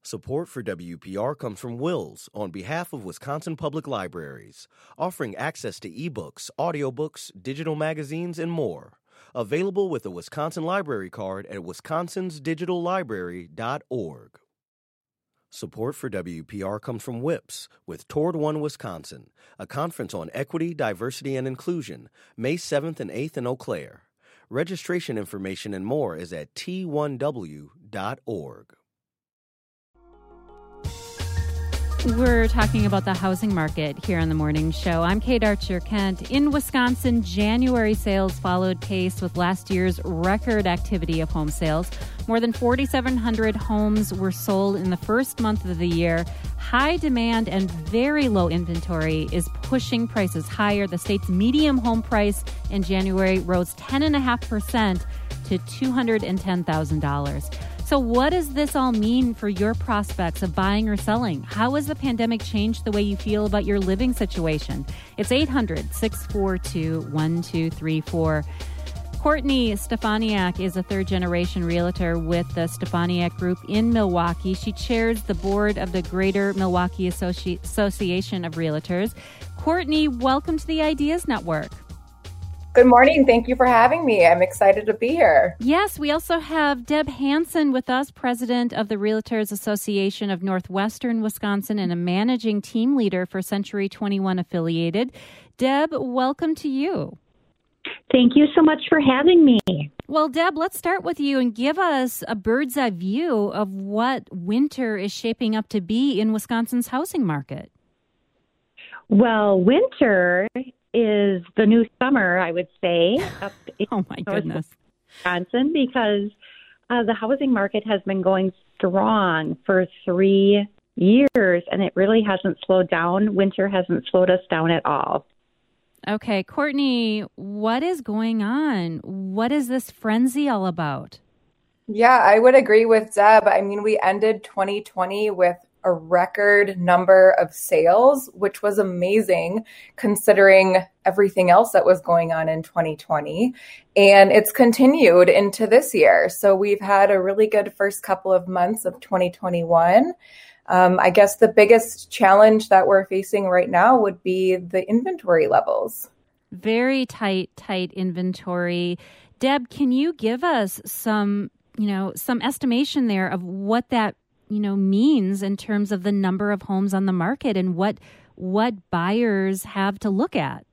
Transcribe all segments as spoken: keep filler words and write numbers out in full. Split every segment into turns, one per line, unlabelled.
Support for W P R comes from Wills on behalf of Wisconsin Public Libraries, offering access to ebooks, audiobooks, digital magazines, and more. Available with a Wisconsin Library Card at wisconsins digital library dot org. Support for W P R comes from WIPS with Toward One Wisconsin, a conference on equity, diversity, and inclusion, May seventh and eighth in Eau Claire. Registration information and more is at T one W dot org.
We're talking about the housing market here on the morning show. I'm Kate Archer-Kent. In Wisconsin, January sales followed pace with last year's record activity of home sales. More than forty-seven hundred homes were sold in the first month of the year. High demand and very low inventory is pushing prices higher. The state's median home price in January rose ten point five percent to two hundred ten thousand dollars. So what does this all mean for your prospects of buying or selling? How has the pandemic changed the way you feel about your living situation? It's eight hundred, six four two, one two three four. Courtney Stefaniak is a third-generation realtor with the Stefaniak Group in Milwaukee. She chairs the board of the Greater Milwaukee Associ- Association of Realtors. Courtney, welcome to the Ideas Network.
Good morning. Thank you for having me. I'm excited to be here.
Yes, we also have Deb Hansen with us, president of the Realtors Association of Northwestern Wisconsin and a managing team leader for Century twenty-one Affiliated. Deb, welcome to you.
Thank you so much for having me.
Well, Deb, let's start with you and give us a bird's eye view of what winter is shaping up to be in Wisconsin's housing market.
Well, winter is the new summer, I would say, up in
oh my goodness,
Wisconsin, because uh, the housing market has been going strong for three years, and it really hasn't slowed down. Winter hasn't slowed us down at all.
Okay, Courtney, what is going on? What is this frenzy all about?
Yeah, I would agree with Deb. I mean, we ended twenty twenty with a record number of sales, which was amazing considering everything else that was going on in twenty twenty. And it's continued into this year. So we've had a really good first couple of months of twenty twenty-one. Um, I guess the biggest challenge that we're facing right now would be the inventory levels.
Very tight, tight inventory. Deb, can you give us some, you know, some estimation there of what that you know, means in terms of the number of homes on the market and what what buyers have to look at?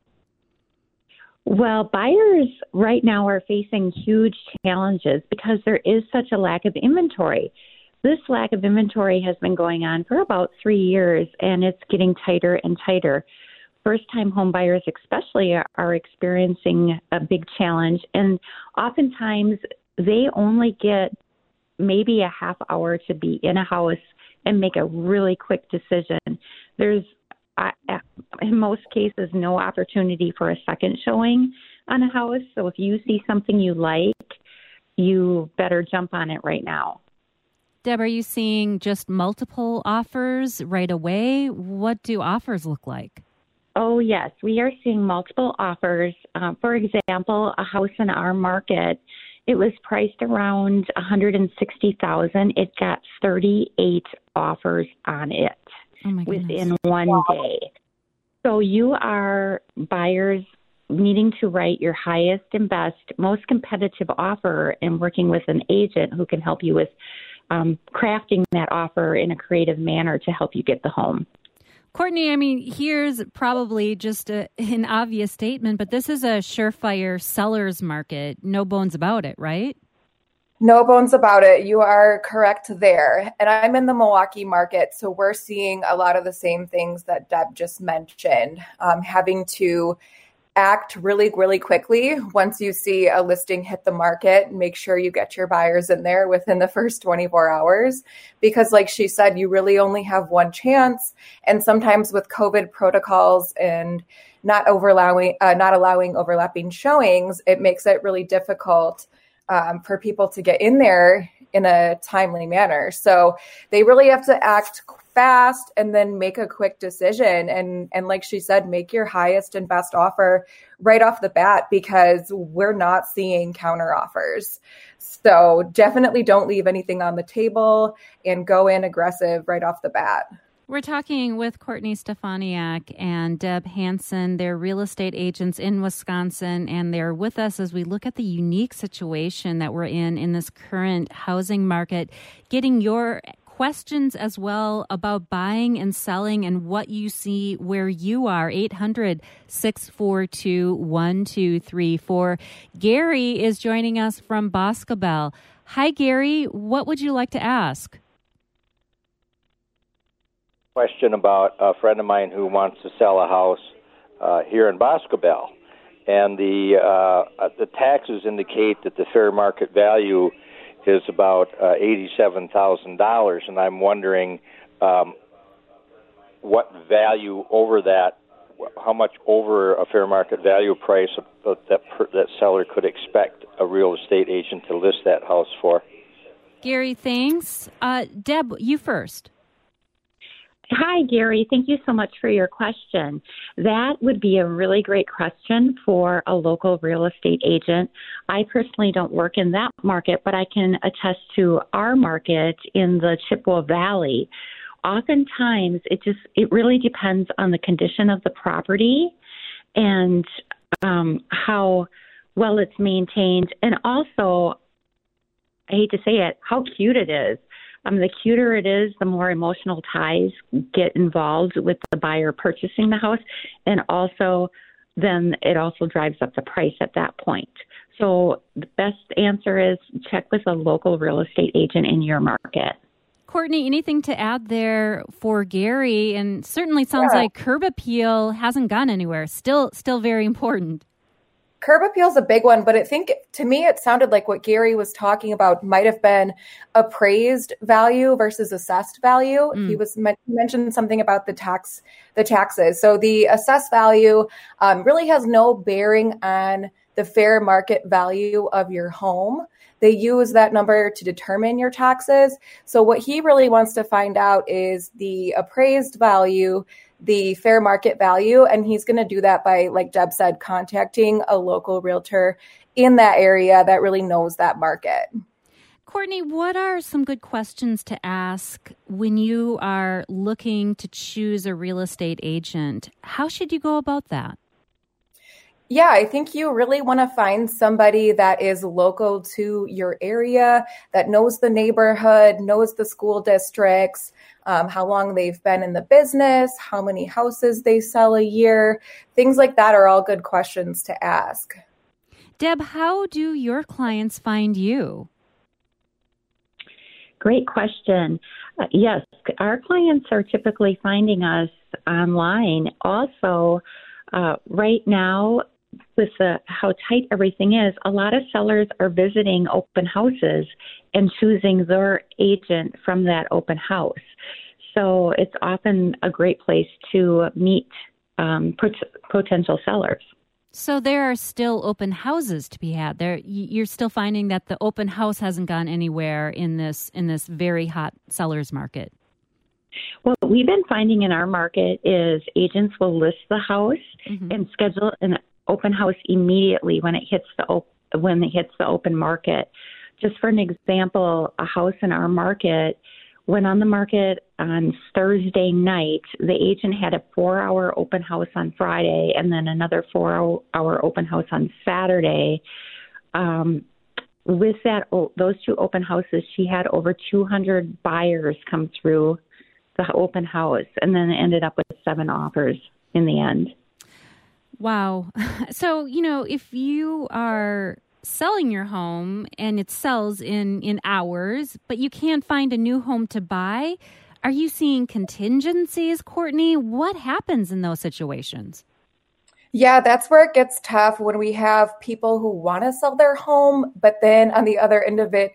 Well, buyers right now are facing huge challenges because there is such a lack of inventory. This lack of inventory has been going on for about three years, and it's getting tighter and tighter. First-time home buyers especially are, are experiencing a big challenge, and oftentimes they only get maybe a half hour to be in a house and make a really quick decision. There's, uh, in most cases, no opportunity for a second showing on a house. So if you see something you like, you better jump on it right now.
Deb, are you seeing just multiple offers right away? What do offers look like?
Oh, yes. We are seeing multiple offers. Uh, for example, a house in our market, it was priced around one hundred sixty thousand dollars. It got thirty-eight offers on it
oh my
within one wow. day. So you are buyers needing to write your highest and best, most competitive offer and working with an agent who can help you with um, crafting that offer in a creative manner to help you get the home.
Courtney, I mean, here's probably just a, an obvious statement, but this is a surefire seller's market. No bones about it, right?
No bones about it. You are correct there. And I'm in the Milwaukee market, so we're seeing a lot of the same things that Deb just mentioned, um, having to act really, really quickly once you see a listing hit the market. Make sure you get your buyers in there within the first twenty-four hours, because like she said, you really only have one chance. And sometimes with COVID protocols and not overallowing, uh, not allowing overlapping showings, it makes it really difficult um, for people to get in there in a timely manner. So they really have to act fast and then make a quick decision. And, and like she said, make your highest and best offer right off the bat, because we're not seeing counter offers. So definitely don't leave anything on the table and go in aggressive right off the bat.
We're talking with Courtney Stefaniak and Deb Hansen. They're real estate agents in Wisconsin, and they're with us as we look at the unique situation that we're in in this current housing market, getting your questions as well about buying and selling and what you see where you are. eight hundred, six four two, one two three four. Gary is joining us from Boscobel. Hi, Gary. What would you like to ask?
Question about a friend of mine who wants to sell a house uh, here in Boscobel, and the uh, the taxes indicate that the fair market value is about uh, eighty-seven thousand dollars, and I'm wondering um, what value over that, how much over a fair market value price that per, that seller could expect a real estate agent to list that house for.
Gary, thanks. Uh, Deb, you first.
Hi, Gary. Thank you so much for your question. That would be a really great question for a local real estate agent. I personally don't work in that market, but I can attest to our market in the Chippewa Valley. Oftentimes, it just it really depends on the condition of the property and um, how well it's maintained, and also, I hate to say it, how cute it is. Um, the cuter it is, the more emotional ties get involved with the buyer purchasing the house. And also, then it also drives up the price at that point. So the best answer is check with a local real estate agent in your market.
Courtney, anything to add there for Gary? And certainly sounds
yeah.
like curb appeal hasn't gone anywhere. Still, still very important.
Curb appeal is a big one, but I think to me it sounded like what Gary was talking about might have been appraised value versus assessed value. Mm. He was he mentioned something about the tax, the taxes. So the assessed value um, really has no bearing on the fair market value of your home. They use that number to determine your taxes. So what he really wants to find out is the appraised value, the fair market value, and he's going to do that by, like Deb said, contacting a local realtor in that area that really knows that market.
Courtney, what are some good questions to ask when you are looking to choose a real estate agent? How should you go about that?
Yeah, I think you really want to find somebody that is local to your area, that knows the neighborhood, knows the school districts, um, how long they've been in the business, how many houses they sell a year. Things like that are all good questions to ask.
Deb, how do your clients find you?
Great question. Uh, yes, our clients are typically finding us online. Also, uh, right now, with the, how tight everything is, a lot of sellers are visiting open houses and choosing their agent from that open house. So it's often a great place to meet um, pot- potential sellers.
So there are still open houses to be had. There, you're still finding that the open house hasn't gone anywhere in this in this very hot sellers market.
What we've been finding in our market is agents will list the house mm-hmm. and schedule an open house immediately when it hits the op- when it hits the open market. Just for an example, a house in our market went on the market on Thursday night. The agent had a four-hour open house on Friday and then another four-hour open house on Saturday. Um, with that, those two open houses, she had over two hundred buyers come through the open house, and then ended up with seven offers in the end.
Wow. So, you know, if you are selling your home and it sells in, in hours, but you can't find a new home to buy, are you seeing contingencies, Courtney? What happens in those situations?
Yeah, that's where it gets tough when we have people who want to sell their home, but then on the other end of it,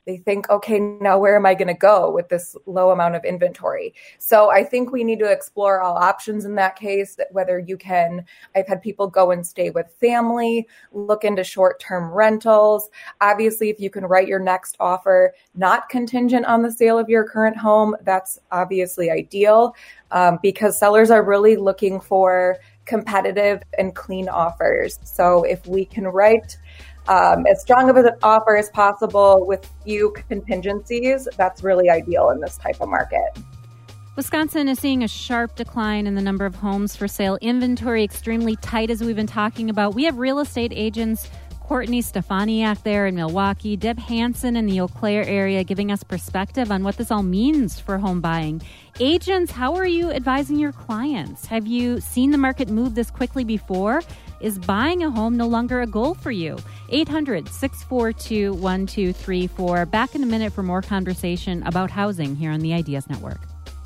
they think, okay, now where am I going to go with this low amount of inventory? So I think we need to explore all options in that case, whether you can, I've had people go and stay with family, look into short-term rentals. Obviously, if you can write your next offer not contingent on the sale of your current home, that's obviously ideal, um, because sellers are really looking for competitive and clean offers. So if we can write um, as strong of an offer as possible with few contingencies, that's really ideal in this type of market.
Wisconsin is seeing a sharp decline in the number of homes for sale. Inventory extremely tight, as we've been talking about. We have real estate agents Courtney Stefaniak there in Milwaukee, Deb Hansen in the Eau Claire area, giving us perspective on what this all means for home buying. Agents, how are you advising your clients? Have you seen the market move this quickly before? Is buying a home no longer a goal for you? eight hundred, six four two, one two three four. Back in a minute for more conversation about housing here on the Ideas Network.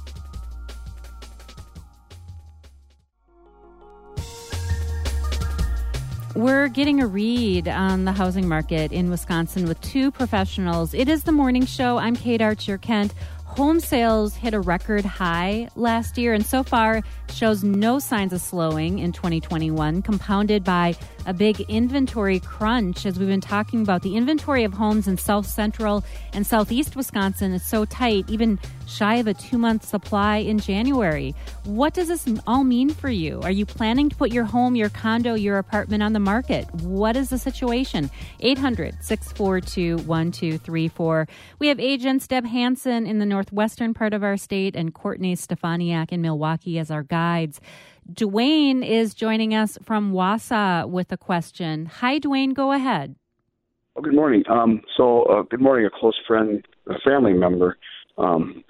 We're getting a read on the housing market in Wisconsin with two professionals. It is the morning show. I'm Kate Archer-Kent. Home sales hit a record high last year and so far shows no signs of slowing in twenty twenty-one, compounded by a big inventory crunch. As we've been talking about, the inventory of homes in South Central and Southeast Wisconsin is so tight, even shy of a two-month supply in January. What does this all mean for you? Are you planning to put your home, your condo, your apartment on the market? What is the situation? eight hundred, six four two, one two three four. We have agents Deb Hansen in the northwestern part of our state and Courtney Stefaniak in Milwaukee as our guides. Dwayne is joining us from Wausau with a question. Hi, Dwayne. Go ahead.
Oh, good morning. Um, so, uh, good morning. A close friend, a family member, um,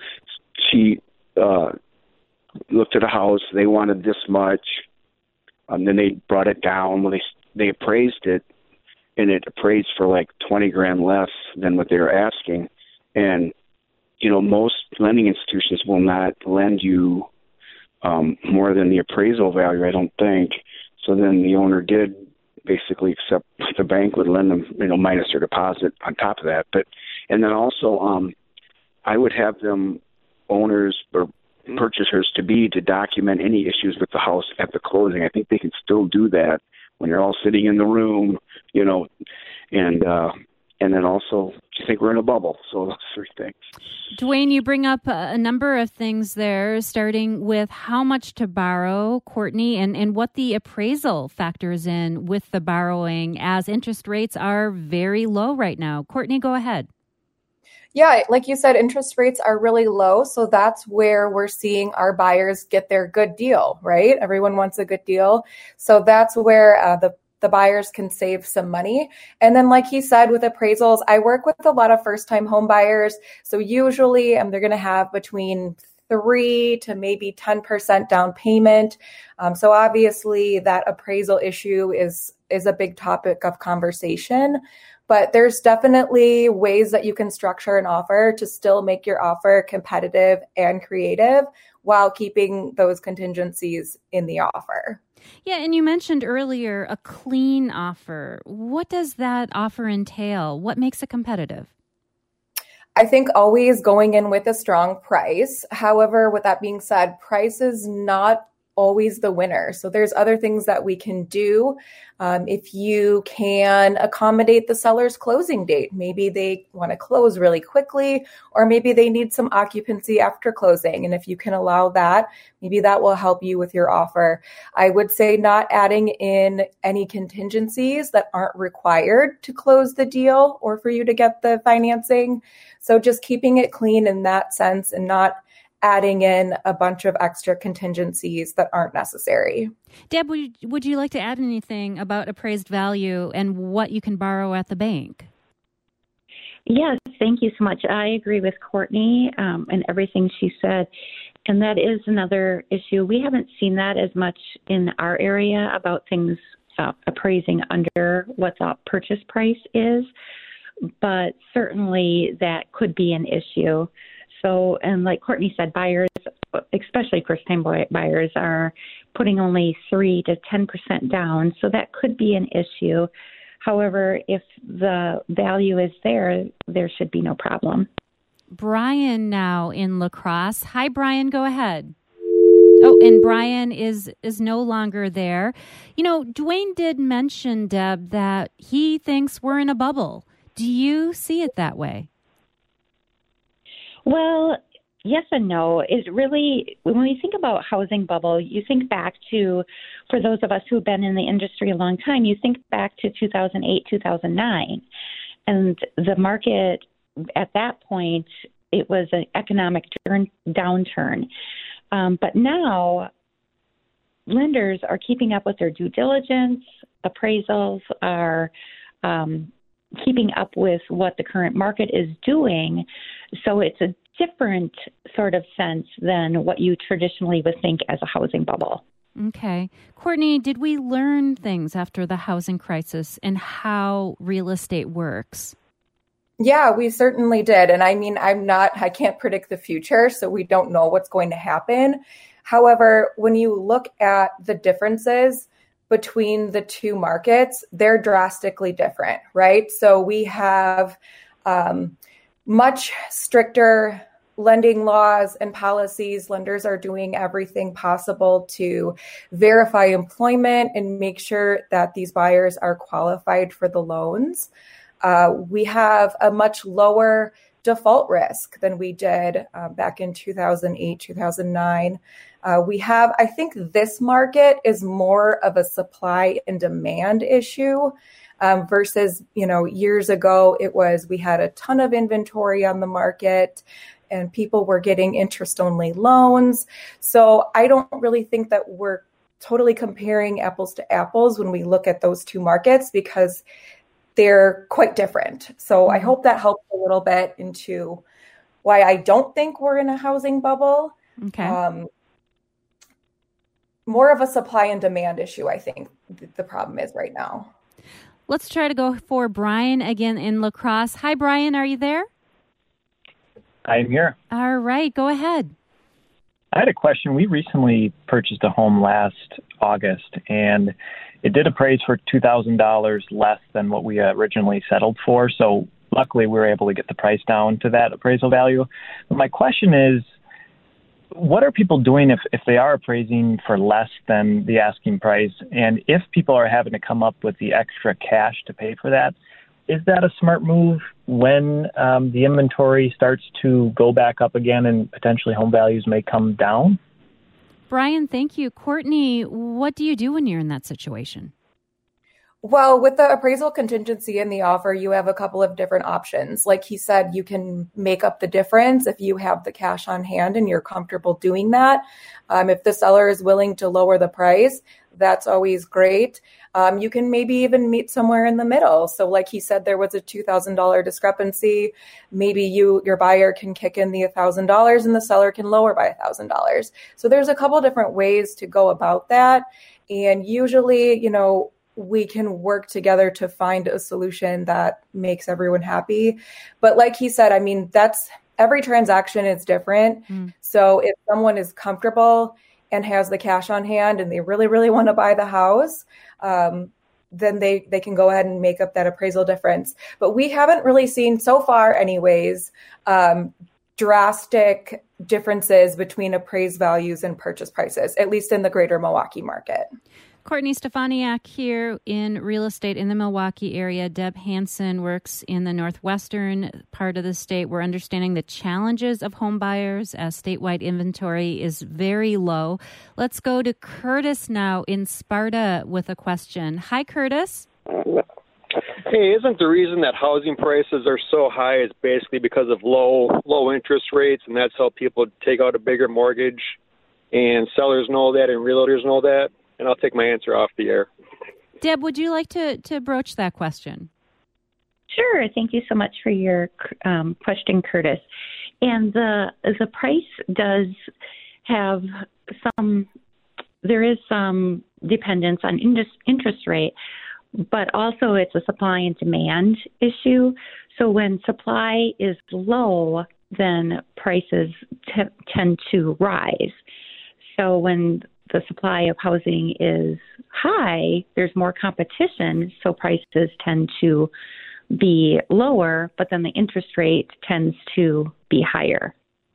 she uh, looked at a house. They wanted this much. Um, then they brought it down. When they they appraised it, and it appraised for like twenty grand less than what they were asking. And you know, most lending institutions will not lend you um, more than the appraisal value, I don't think. So then the owner did basically accept the bank would lend them, you know, minus their deposit on top of that. But and then also, um, I would have them owners or purchasers to be to document any issues with the house at the closing. I think they can still do that when you're all sitting in the room, you know, and uh, and then also, I think we're in a bubble. So those three things.
Dwayne, you bring up a number of things there, starting with how much to borrow, Courtney, and, and what the appraisal factors in with the borrowing as interest rates are very low right now. Courtney, go ahead.
Yeah, like you said, interest rates are really low. So that's where we're seeing our buyers get their good deal, right? Everyone wants a good deal. So that's where uh, the the buyers can save some money. And then like he said, with appraisals, I work with a lot of first-time home buyers. So usually um, they're going to have between three to maybe ten percent down payment. Um, so obviously that appraisal issue is, is a big topic of conversation. But there's definitely ways that you can structure an offer to still make your offer competitive and creative while keeping those contingencies in the offer.
Yeah, and you mentioned earlier a clean offer. What does that offer entail? What makes it competitive?
I think always going in with a strong price. However, with that being said, price is not always the winner. So there's other things that we can do. Um, if you can accommodate the seller's closing date, maybe they want to close really quickly, or maybe they need some occupancy after closing. And if you can allow that, maybe that will help you with your offer. I would say not adding in any contingencies that aren't required to close the deal or for you to get the financing. So just keeping it clean in that sense and not adding in a bunch of extra contingencies that aren't necessary.
Deb, would you, would you like to add anything about appraised value and what you can borrow at the bank?
Yes, thank you so much. I agree with Courtney um, and everything she said. And that is another issue. We haven't seen that as much in our area about things uh, appraising under what the purchase price is. But certainly that could be an issue. So, and like Courtney said, buyers, especially first-time buyers, are putting only three to ten percent down. So that could be an issue. However, if the value is there, there should be no problem.
Brian now in La Crosse. Hi, Brian. Go ahead. Oh, and Brian is is no longer there. You know, Dwayne did mention, Deb, that he thinks we're in a bubble. Do you see it that way?
Well, yes and no. It really, when we think about housing bubble, you think back to, for those of us who've been in the industry a long time, you think back to two thousand eight, two thousand nine. And the market at that point, it was an economic turn, downturn. Um, but now lenders are keeping up with their due diligence. Appraisals are um, keeping up with what the current market is doing. So it's a different sort of sense than what you traditionally would think as a housing bubble.
Okay. Courtney, did we learn things after the housing crisis and how real estate works?
Yeah, we certainly did. And I mean, I'm not, I can't predict the future, so we don't know what's going to happen. However, when you look at the differences between the two markets, they're drastically different, right? So we have um, much stricter lending laws and policies. Lenders are doing everything possible to verify employment and make sure that these buyers are qualified for the loans. Uh, we have a much lower default risk than we did uh, back in two thousand eight, two thousand nine. Uh, we have, I think this market is more of a supply and demand issue um, versus, you know, years ago, it was, we had a ton of inventory on the market and people were getting interest-only loans. So I don't really think that we're totally comparing apples to apples when we look at those two markets because they're quite different. So I hope that helps a little bit into why I don't think we're in a housing bubble.
Okay.
Um, more of a supply and demand issue, I think the problem is right now.
Let's try to go for Brian again in La Crosse. Hi, Brian. Are you there?
I'm here.
All right. Go ahead.
I had a question. We recently purchased a home last August, and it did appraise for two thousand dollars less than what we originally settled for. So luckily, we were able to get the price down to that appraisal value. But my question is, what are people doing if, if they are appraising for less than the asking price? And if people are having to come up with the extra cash to pay for that, is that a smart move when um, the inventory starts to go back up again and potentially home values may come down?
Brian, thank you. Courtney, what do you do when you're in that situation?
Well, with the appraisal contingency in the offer, you have a couple of different options. Like he said, you can make up the difference if you have the cash on hand and you're comfortable doing that. Um, if the seller is willing to lower the price, that's always great. Um, you can maybe even meet somewhere in the middle. So like he said, there was a two thousand dollars discrepancy. Maybe you, your buyer can kick in the one thousand dollars and the seller can lower by one thousand dollars. So there's a couple different ways to go about that. And usually, you know, we can work together to find a solution that makes everyone happy. But like he said, I mean, that's every transaction is different. Mm. So if someone is comfortable and has the cash on hand and they really, really want to buy the house, um, then they, they can go ahead and make up that appraisal difference. But we haven't really seen so far anyways, um, drastic differences between appraised values and purchase prices, at least in the greater Milwaukee market.
Courtney Stefaniak here in real estate in the Milwaukee area. Deb Hansen works in the northwestern part of the state. We're understanding the challenges of home buyers as statewide inventory is very low. Let's go to Curtis now in Sparta with a question. Hi, Curtis.
Hey, isn't the reason that housing prices are so high is basically because of low low interest rates, and that's how people take out a bigger mortgage, and sellers know that and realtors know that? And I'll take my answer off the air.
Deb, would you like to, to broach that question?
Sure. Thank you so much for your um, question, Curtis. And the the price does have some, there is some dependence on interest rate, but also it's a supply and demand issue. So when supply is low, then prices t- tend to rise. So when the supply of housing is high, there's more competition, so prices tend to be lower, but then the interest rate tends to be higher.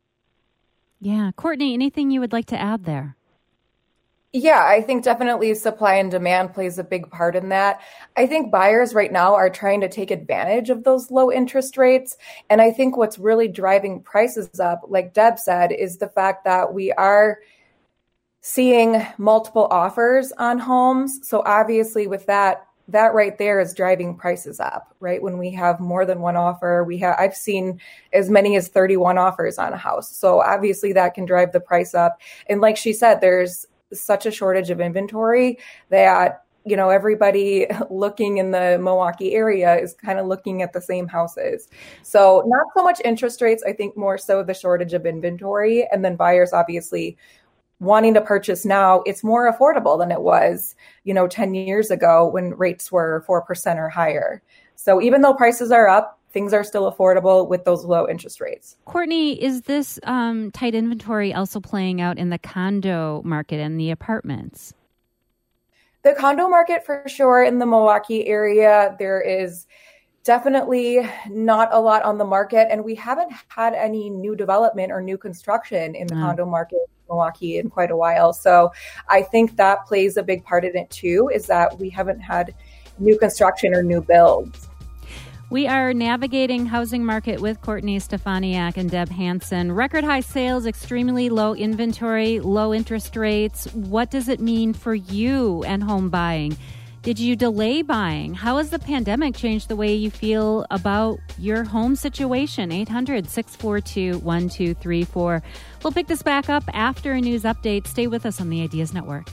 Yeah. Courtney, anything you would like to add there?
Yeah, I think definitely supply and demand plays a big part in that. I think buyers right now are trying to take advantage of those low interest rates. And I think what's really driving prices up, like Deb said, is the fact that we are seeing multiple offers on homes. So obviously with that, that right there is driving prices up, right? When we have more than one offer, we have, I've seen as many as thirty-one offers on a house. So obviously that can drive the price up. And like she said, there's such a shortage of inventory that, you know, everybody looking in the Milwaukee area is kind of looking at the same houses. So not so much interest rates, I think more so the shortage of inventory. And then buyers obviously wanting to purchase now, it's more affordable than it was, you know, ten years ago when rates were four percent or higher. So even though prices are up, things are still affordable with those low interest rates.
Courtney, is this um, tight inventory also playing out in the condo market and the apartments?
The condo market, for sure, in the Milwaukee area, there is definitely not a lot on the market. And we haven't had any new development or new construction in the mm. condo market in Milwaukee in quite a while. So I think that plays a big part in it, too, is that we haven't had new construction or new builds.
We are navigating housing market with Courtney Stefaniak and Deb Hansen. Record high sales, extremely low inventory, low interest rates. What does it mean for you and home buying? Did you delay buying? How has the pandemic changed the way you feel about your home situation? eight hundred, six four two, one two three four. We'll pick this back up after a news update. Stay with us on the Ideas Network.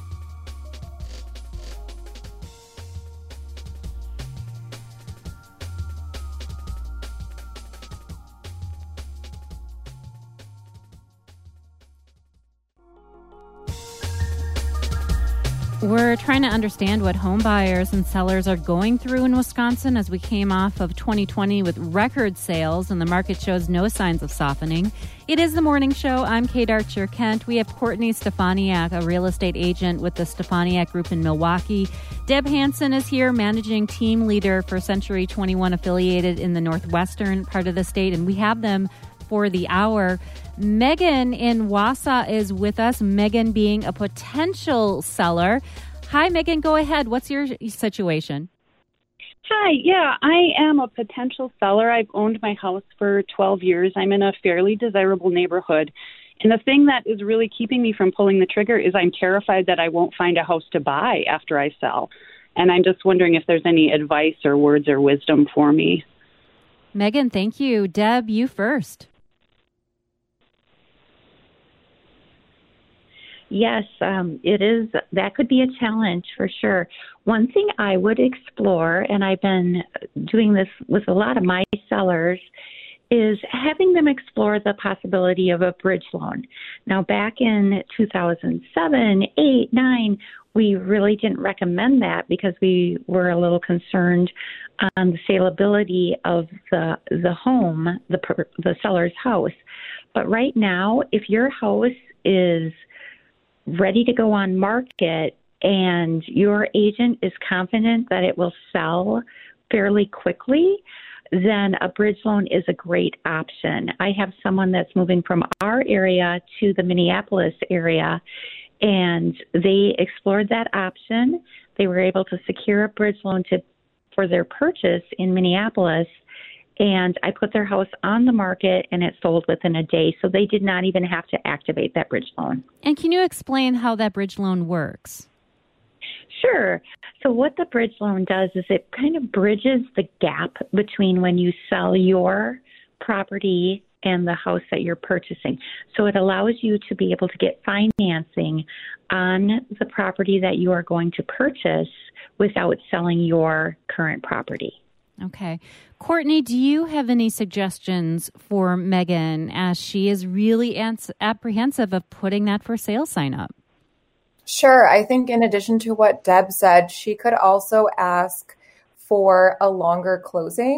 We're trying to understand what home buyers and sellers are going through in Wisconsin as we came off of twenty twenty with record sales and the market shows no signs of softening. It is the morning show. I'm Kate Archer-Kent. We have Courtney Stefaniak, a real estate agent with the Stefaniak Group in Milwaukee. Deb Hansen is here, managing team leader for Century twenty-one affiliated in the northwestern part of the state, and we have them for the hour. Megan in Wausau is with us, Megan being a potential seller. Hi, Megan, go ahead. What's your situation?
Hi, yeah, I am a potential seller. I've owned my house for twelve years. I'm in a fairly desirable neighborhood. And the thing that is really keeping me from pulling the trigger is I'm terrified that I won't find a house to buy after I sell. And I'm just wondering if there's any advice or words or wisdom for me.
Megan, thank you. Deb, you first.
Yes, um, it is. That could be a challenge for sure. One thing I would explore, and I've been doing this with a lot of my sellers, is having them explore the possibility of a bridge loan. Now, back in two thousand seven, eight, nine, we really didn't recommend that because we were a little concerned on the saleability of the the home, the the seller's house. But right now, if your house is ready to go on market and your agent is confident that it will sell fairly quickly, then a bridge loan is a great option. I have someone that's moving from our area to the Minneapolis area, and they explored that option. They were able to secure a bridge loan to for their purchase in Minneapolis, and I put their house on the market and it sold within a day. So they did not even have to activate that bridge loan.
And can you explain how that bridge loan works?
Sure. So what the bridge loan does is it kind of bridges the gap between when you sell your property and the house that you're purchasing. So it allows you to be able to get financing on the property that you are going to purchase without selling your current property.
Okay. Courtney, do you have any suggestions for Megan as she is really ans- apprehensive of putting that for sale sign up?
Sure. I think in addition to what Deb said, she could also ask for a longer closing.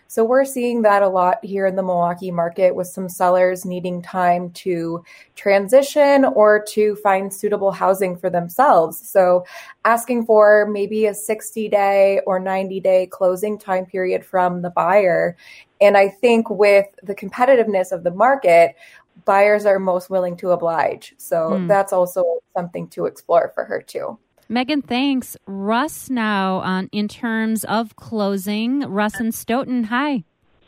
So we're seeing that a lot here in the Milwaukee market with some sellers needing time to transition or to find suitable housing for themselves. So asking for maybe a sixty day or ninety day closing time period from the buyer. And I think with the competitiveness of the market, buyers are most willing to oblige. So mm. that's also something to explore for her too.
Megan, thanks. Russ now on in terms of closing. Russ and Stoughton, hi.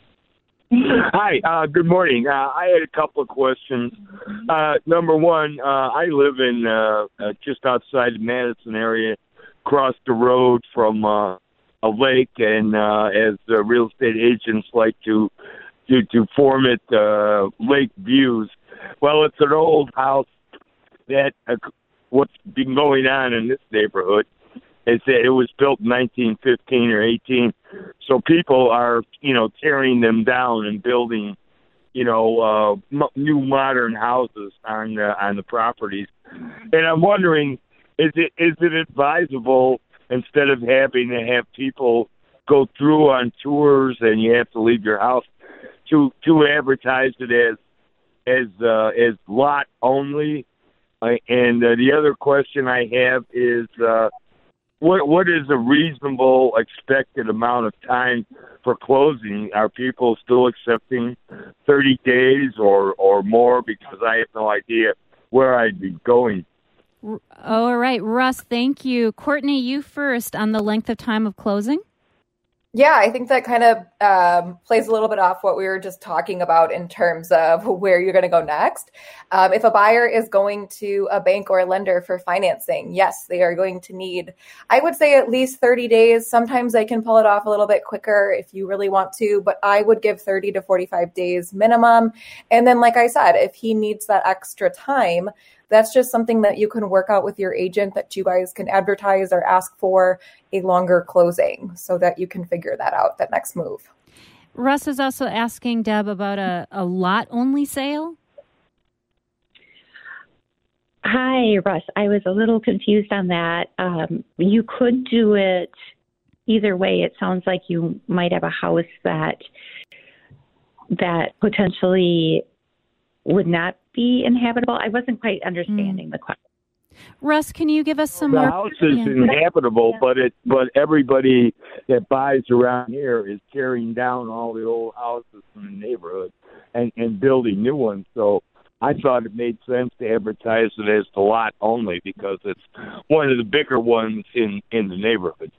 Hi, uh, good morning. Uh, I had a couple of questions. Uh, number one, uh, I live in uh, uh, just outside the Madison area, across the road from uh, a lake, and uh, as uh, real estate agents like to to, to form it, uh, lake views. Well, it's an old house that uh, what's been going on in this neighborhood is that it was built in nineteen fifteen or eighteen. So people are, you know, tearing them down and building, you know, uh, m- new modern houses on the, on the properties. And I'm wondering, is it is it advisable, instead of having to have people go through on tours and you have to leave your house, to to advertise it as as uh, as lot only? Uh, and uh, the other question I have is, uh, what what is a reasonable expected amount of time for closing? Are people still accepting thirty days or, or more? Because I have no idea where I'd be going.
All right, Russ, thank you. Courtney, you first on the length of time of closing.
Yeah, I think that kind of um, plays a little bit off what we were just talking about in terms of where you're going to go next. Um, if a buyer is going to a bank or a lender for financing, yes, they are going to need, I would say, at least thirty days. Sometimes they can pull it off a little bit quicker if you really want to, but I would give thirty to forty-five days minimum. And then, like I said, if he needs that extra time, that's just something that you can work out with your agent, that you guys can advertise or ask for a longer closing so that you can figure that out, that next move.
Russ is also asking Deb about a, a lot-only sale.
Hi, Russ. I was a little confused on that. Um, you could do it either way. It sounds like you might have a house that that potentially would not be inhabitable. I wasn't quite understanding mm. the question.
Russ, can you give us some
the
more?
The house is yeah. inhabitable, yeah. but it but everybody that buys around here is tearing down all the old houses in the neighborhood and, and building new ones. So I thought it made sense to advertise it as the lot only, because it's one of the bigger ones in, in the neighborhood.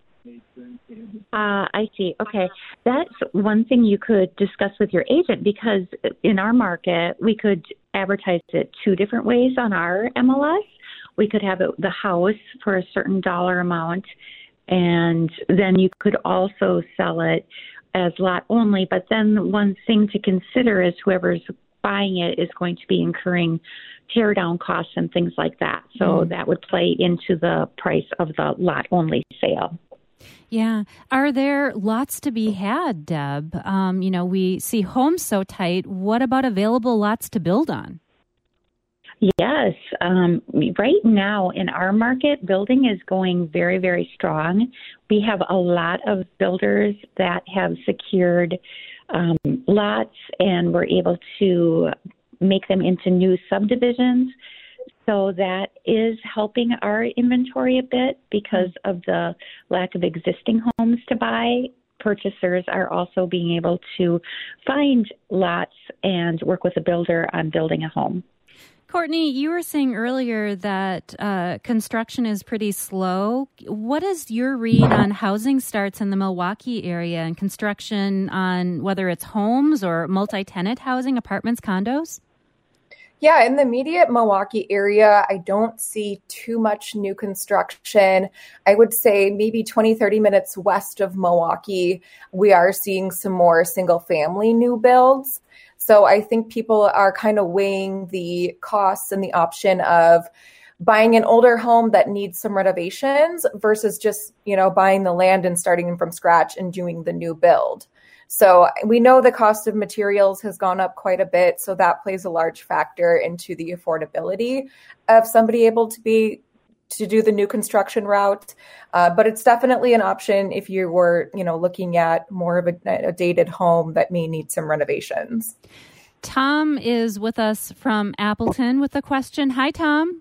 Uh, I see. Okay. That's one thing you could discuss with your agent, because in our market, we could advertise it two different ways on our M L S. We could have it, the house for a certain dollar amount, and then you could also sell it as lot only. But then one thing to consider is whoever's buying it is going to be incurring tear down costs and things like that. So mm. that would play into the price of the lot only sale.
Yeah. Are there lots to be had, Deb? Um, you know, we see homes so tight. What about available lots to build on?
Yes. Um, right now in our market, building is going very, very strong. We have a lot of builders that have secured um, lots, and we're able to make them into new subdivisions. So that is helping our inventory a bit because of the lack of existing homes to buy. Purchasers are also being able to find lots and work with a builder on building a home.
Courtney, you were saying earlier that uh, construction is pretty slow. What is your read on housing starts in the Milwaukee area and construction on whether it's homes or multi-tenant housing, apartments, condos?
Yeah, in the immediate Milwaukee area, I don't see too much new construction. I would say maybe twenty, thirty minutes west of Milwaukee, we are seeing some more single family new builds. So I think people are kind of weighing the costs and the option of buying an older home that needs some renovations versus just, you know, buying the land and starting from scratch and doing the new build. So we know the cost of materials has gone up quite a bit. So that plays a large factor into the affordability of somebody able to be to do the new construction route. Uh, but it's definitely an option if you were, you know, looking at more of a, a dated home that may need some renovations.
Tom is with us from Appleton with a question. Hi, Tom.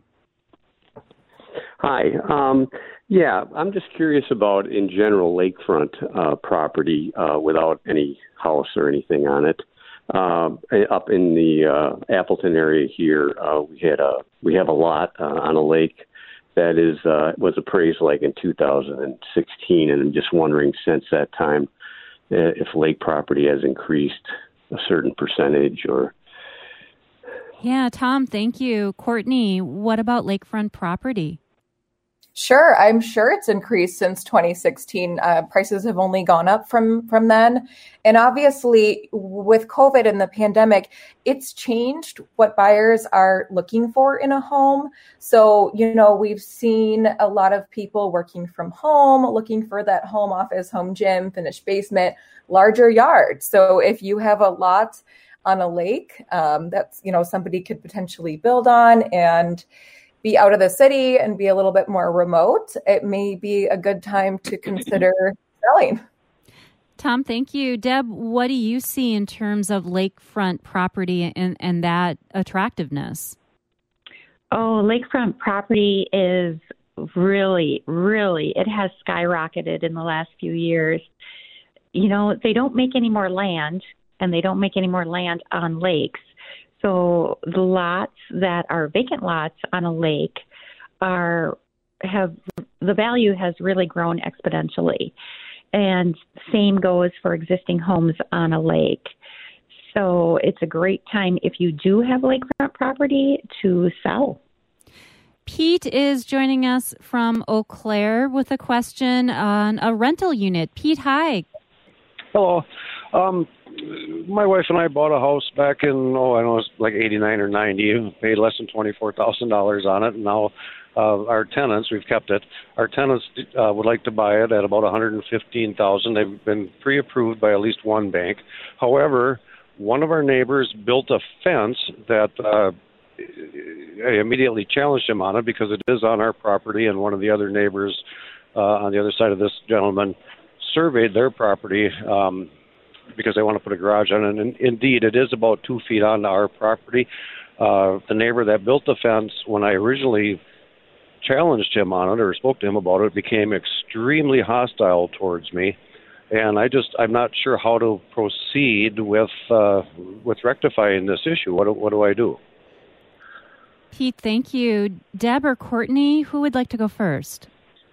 Hi. Um, yeah, I'm just curious about, in general, lakefront uh, property uh, without any house or anything on it. Uh, up in the uh, Appleton area here, uh, we had a we have a lot uh, on a lake that is uh, was appraised like in two thousand sixteen, and I'm just wondering since that time uh, if lake property has increased a certain percentage or.
Yeah, Tom, thank you. Courtney, what about lakefront property?
Sure, I'm sure it's increased since twenty sixteen. Uh, prices have only gone up from, from then. And obviously, with COVID and the pandemic, it's changed what buyers are looking for in a home. So, you know, we've seen a lot of people working from home, looking for that home office, home gym, finished basement, larger yard. So if you have a lot on a lake um, that's, you know, somebody could potentially build on and be out of the city and be a little bit more remote, it may be a good time to consider selling.
Tom, thank you. Deb, what do you see in terms of lakefront property and, and that attractiveness?
Oh, lakefront property is really, really, it has skyrocketed in the last few years. You know, they don't make any more land, and they don't make any more land on lakes. So the lots that are vacant lots on a lake are have the value has really grown exponentially. And same goes for existing homes on a lake. So it's a great time if you do have lakefront property to sell.
Pete is joining us from Eau Claire with a question on a rental unit. Pete, hi.
Hello. Um, my wife and I bought a house back in, oh, I know it's like eighty-nine or ninety, paid less than twenty-four thousand dollars on it, and now uh, our tenants, we've kept it, our tenants uh, would like to buy it at about one hundred fifteen thousand dollars. They've been pre-approved by at least one bank. However, one of our neighbors built a fence that uh, I immediately challenged him on it because it is on our property, and one of the other neighbors uh, on the other side of this gentleman surveyed their property um, because they want to put a garage on it. And indeed, it is about two feet onto our property. Uh, the neighbor that built the fence, when I originally challenged him on it or spoke to him about it, became extremely hostile towards me. And I just, I'm not sure how to proceed with uh, with rectifying this issue. What, what do I do?
Pete, thank you. Deb or Courtney, who would like to go first?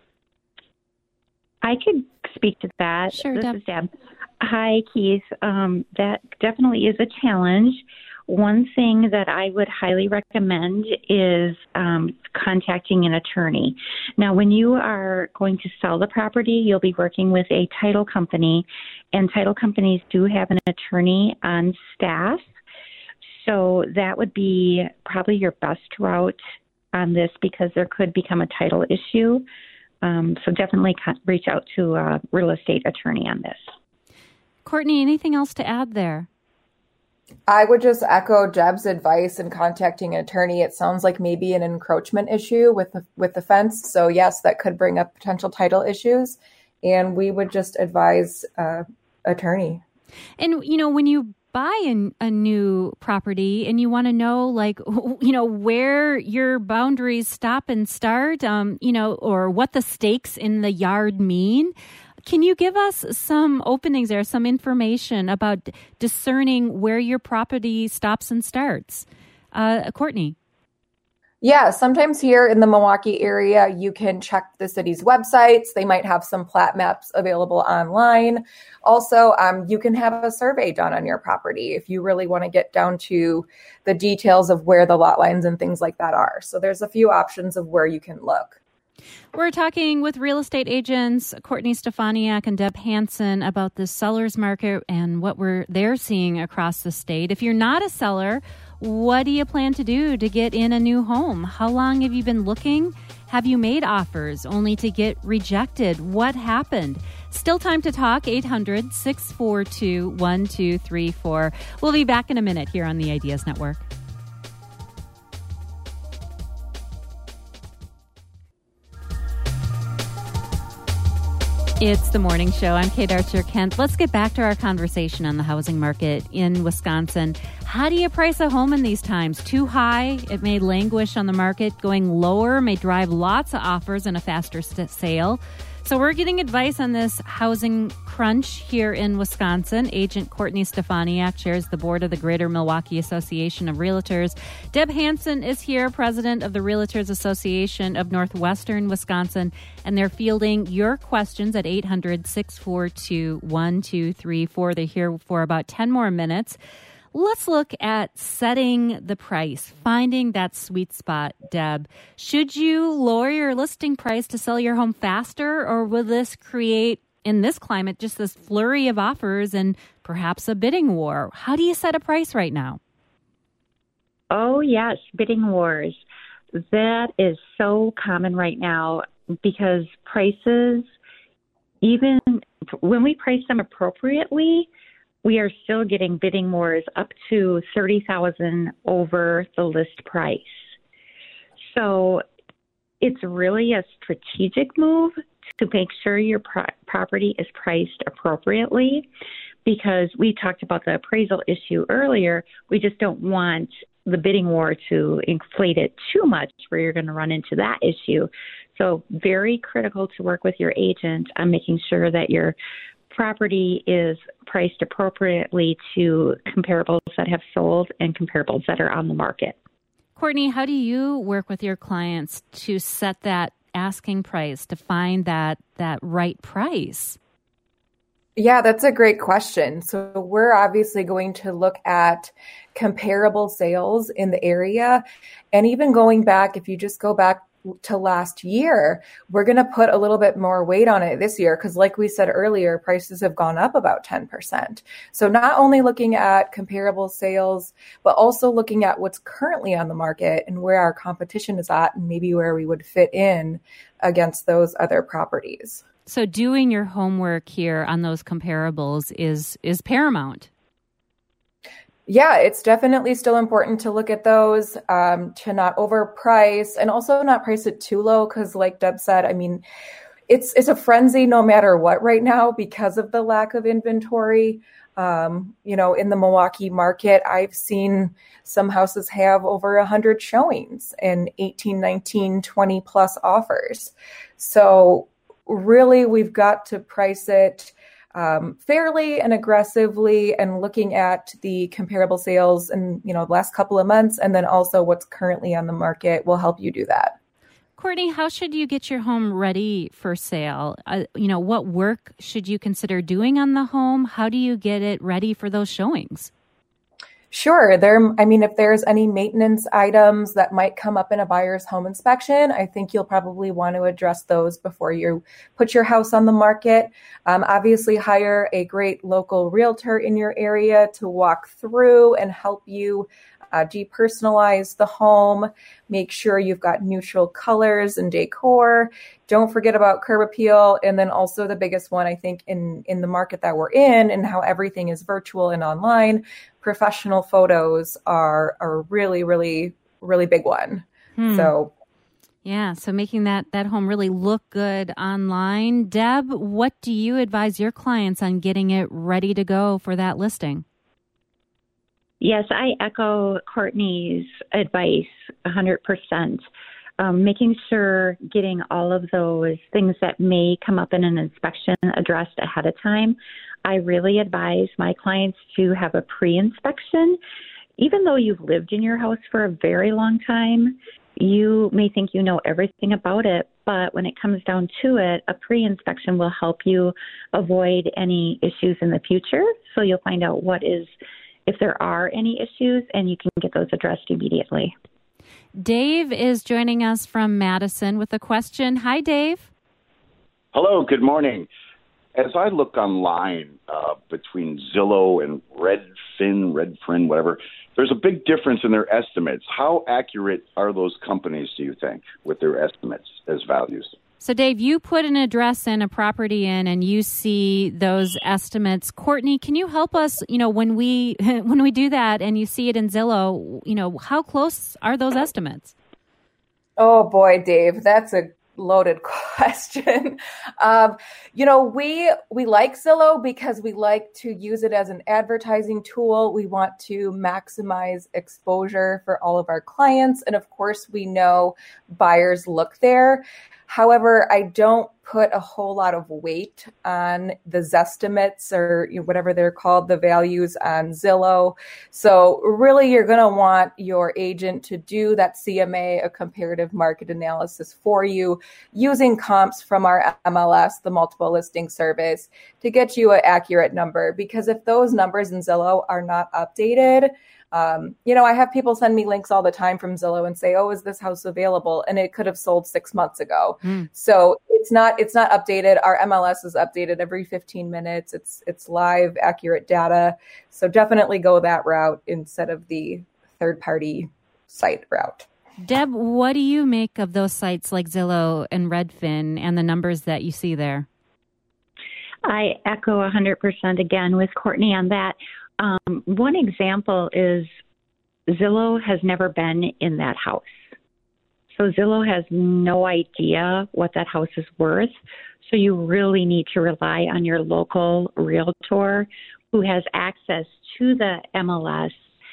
I could speak to that.
Sure,
this
Deb.
is Deb. Hi, Keith. Um, that definitely is a challenge. One thing that I would highly recommend is um, contacting an attorney. Now, when you are going to sell the property, you'll be working with a title company, and title companies do have an attorney on staff. So that would be probably your best route on this because there could become a title issue. Um, so definitely reach out to a real estate attorney on this.
Courtney, anything else to add there?
I would just echo Deb's advice in contacting an attorney. It sounds like maybe an encroachment issue with the, with the fence. So yes, that could bring up potential title issues. And we would just advise uh, attorney.
And, you know, when you buy a, a new property and you want to know, like, you know, where your boundaries stop and start, um, you know, or what the stakes in the yard mean, can you give us some openings there, some information about discerning where your property stops and starts? Uh, Courtney.
Yeah, sometimes here in the Milwaukee area, you can check the city's websites. They might have some plat maps available online. Also, um, you can have a survey done on your property if you really want to get down to the details of where the lot lines and things like that are. So there's a few options of where you can look.
We're talking with real estate agents Courtney Stefaniak and Deb Hansen about the seller's market and what we're they're seeing across the state. If you're not a seller, what do you plan to do to get in a new home? How long have you been looking? Have you made offers only to get rejected? What happened? Still time to talk. eight hundred, six four two, one two three four. We'll be back in a minute here on the Ideas Network. It's the morning show. I'm Kate Archer-Kent. Let's get back to our conversation on the housing market in Wisconsin. How do you price a home in these times? Too high, it may languish on the market. Going lower may drive lots of offers and a faster st- sale. So we're getting advice on this housing crunch here in Wisconsin. Agent Courtney Stefaniak chairs the board of the Greater Milwaukee Association of Realtors. Deb Hansen is here, president of the Realtors Association of Northwestern Wisconsin, and they're fielding your questions at eight hundred, six four two, one two three four. They're here for about ten more minutes. Let's look at setting the price, finding that sweet spot, Deb. Should you lower your listing price to sell your home faster, or will this create, in this climate, just this flurry of offers and perhaps a bidding war? How do you set a price right now?
Oh, yes, bidding wars. That is so common right now because prices, even when we price them appropriately, we are still getting bidding wars up to thirty thousand dollars over the list price. So it's really a strategic move to make sure your pro- property is priced appropriately, because we talked about the appraisal issue earlier. We just don't want the bidding war to inflate it too much where you're going to run into that issue. So very critical to work with your agent on making sure that your property is priced appropriately to comparables that have sold and comparables that are on the market.
Courtney, how do you work with your clients to set that asking price, to find that that right price?
Yeah, that's a great question. So we're obviously going to look at comparable sales in the area. And even going back, if you just go back to last year, we're going to put a little bit more weight on it this year because, like we said earlier, prices have gone up about ten percent. So not only looking at comparable sales, but also looking at what's currently on the market and where our competition is at and maybe where we would fit in against those other properties.
So doing your homework here on those comparables is is paramount.
Yeah, it's definitely still important to look at those, um, to not overprice and also not price it too low because, like Deb said, I mean, it's it's a frenzy no matter what right now because of the lack of inventory. Um, you know, in the Milwaukee market, I've seen some houses have over one hundred showings and eighteen, nineteen, twenty plus offers. So really, we've got to price it Um, fairly and aggressively, and looking at the comparable sales in, you know, the last couple of months, and then also what's currently on the market will help you do that.
Courtney, how should you get your home ready for sale? Uh, you know, what work should you consider doing on the home? How do you get it ready for those showings?
Sure. There, I mean, if there's any maintenance items that might come up in a buyer's home inspection, I think you'll probably want to address those before you put your house on the market. Um, obviously, hire a great local realtor in your area to walk through and help you uh, depersonalize the home. Make sure you've got neutral colors and decor. Don't forget about curb appeal. And then also the biggest one, I think, in, in the market that we're in and how everything is virtual and online, professional photos are a really, really, really big one. Hmm. So,
yeah, so making that, that home really look good online. Deb, what do you advise your clients on getting it ready to go for that listing?
Yes, I echo Courtney's advice one hundred percent. Um, making sure getting all of those things that may come up in an inspection addressed ahead of time. I really advise my clients to have a pre-inspection. Even though you've lived in your house for a very long time, you may think you know everything about it, but when it comes down to it, a pre-inspection will help you avoid any issues in the future. So you'll find out what is, if there are any issues, and you can get those addressed immediately.
Dave is joining us from Madison with a question. Hi, Dave.
Hello, good morning. As I look online uh, between Zillow and Redfin, Redfin, whatever, there's a big difference in their estimates. How accurate are those companies, do you think, with their estimates as values?
So, Dave, you put an address in, a property in, and you see those estimates. Courtney, can you help us, you know, when we when we do that and you see it in Zillow, you know, how close are those estimates?
Oh, boy, Dave, that's a loaded question. Um, you know, we we like Zillow because we like to use it as an advertising tool. We want to maximize exposure for all of our clients. And of course, we know buyers look there. However, I don't put a whole lot of weight on the Zestimates or you know, whatever they're called, the values on Zillow. So really, you're going to want your agent to do that C M A, a comparative market analysis for you, using comps from our M L S, the multiple listing service, to get you an accurate number. Because if those numbers in Zillow are not updated, Um, you know, I have people send me links all the time from Zillow and say, "Oh, is this house available?" And it could have sold six months ago. Mm. So it's not it's not updated. Our M L S is updated every fifteen minutes. It's it's live, accurate data. So definitely go that route instead of the third party site route.
Deb, what do you make of those sites like Zillow and Redfin and the numbers that you see there?
I echo one hundred percent again with Courtney on that. Um, one example is Zillow has never been in that house. So Zillow has no idea what that house is worth. So you really need to rely on your local realtor who has access to the M L S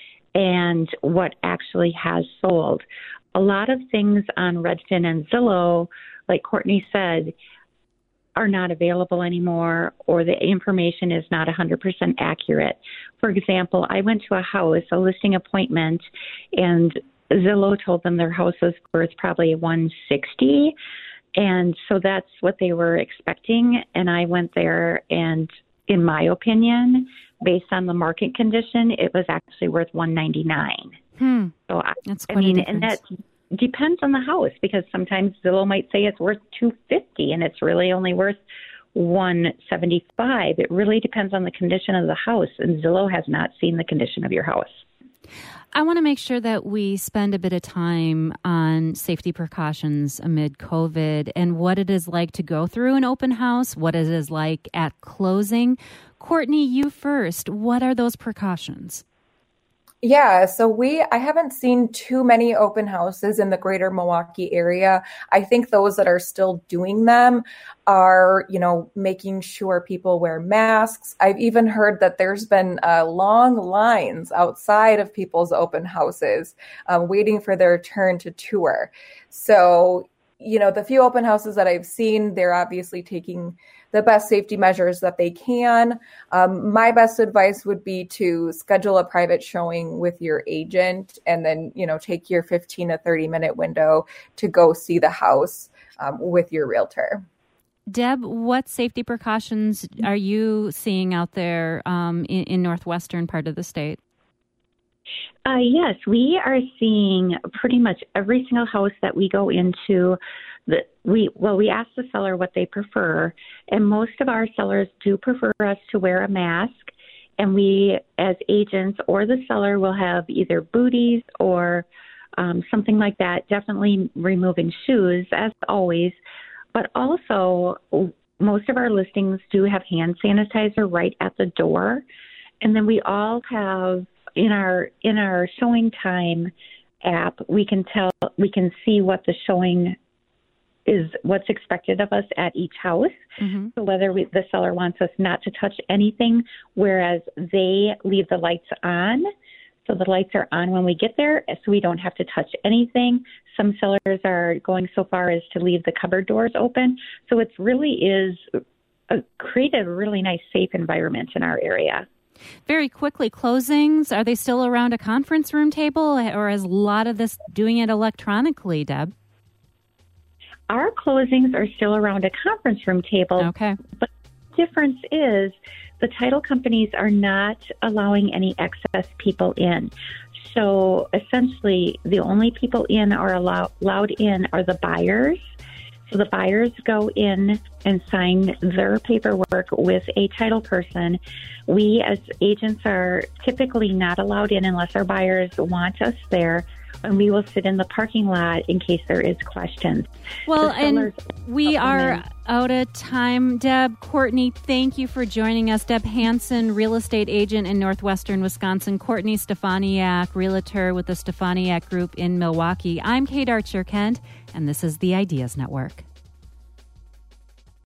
and what actually has sold. A lot of things on Redfin and Zillow, like Courtney said, are not available anymore, or the information is not one hundred percent accurate. For example, I went to a house, a listing appointment, and Zillow told them their house was worth probably one hundred sixty thousand dollars. And so that's what they were expecting. And I went there, and in my opinion, based on the market condition, it was actually worth one hundred ninety-nine thousand dollars.
Hmm.
So I,
that's
I
quite
mean,
a
and
difference.
that depends on the house, because sometimes Zillow might say it's worth two hundred fifty thousand dollars and it's really only worth one hundred seventy-five thousand dollars. It really depends on the condition of the house, and Zillow has not seen the condition of your house.
I want to make sure that we spend a bit of time on safety precautions amid COVID and what it is like to go through an open house, what it is like at closing. Courtney, you first. What are those precautions?
Yeah, so we, I haven't seen too many open houses in the greater Milwaukee area. I think those that are still doing them are, you know, making sure people wear masks. I've even heard that there's been uh, long lines outside of people's open houses um, waiting for their turn to tour. So, you know, the few open houses that I've seen, they're obviously taking the best safety measures that they can. Um, my best advice would be to schedule a private showing with your agent and then, you know, take your fifteen to thirty minute window to go see the house um, with your realtor.
Deb, what safety precautions are you seeing out there um, in, in northwestern part of the state?
Uh, yes, we are seeing pretty much every single house that we go into. The, we well, we ask the seller what they prefer, and most of our sellers do prefer us to wear a mask. And we, as agents or the seller, will have either booties or um, something like that. Definitely removing shoes, as always. But also, most of our listings do have hand sanitizer right at the door, and then we all have. In our in our showing time app, we can tell we can see what the showing is, what's expected of us at each house. Mm-hmm. So whether we, the seller wants us not to touch anything, whereas they leave the lights on. So the lights are on when we get there, so we don't have to touch anything. Some sellers are going so far as to leave the cupboard doors open. So it really is a, create a really nice, safe environment in our area.
Very quickly, closings, are they still around a conference room table, or is a lot of this doing it electronically, Deb?
Our closings are still around a conference room table.
Okay.
But the difference is the title companies are not allowing any excess people in. So essentially, the only people in are allow- allowed in are the buyers. So the buyers go in and sign their paperwork with a title person. We as agents are typically not allowed in unless our buyers want us there, and we will sit in the parking lot in case there is questions.
Well, and we are out of time. Deb, Courtney, thank you for joining us. Deb Hansen, real estate agent in northwestern Wisconsin. Courtney Stefaniak, realtor with the Stefaniak Group in Milwaukee. I'm Kate Archer-Kent, and this is the Ideas Network.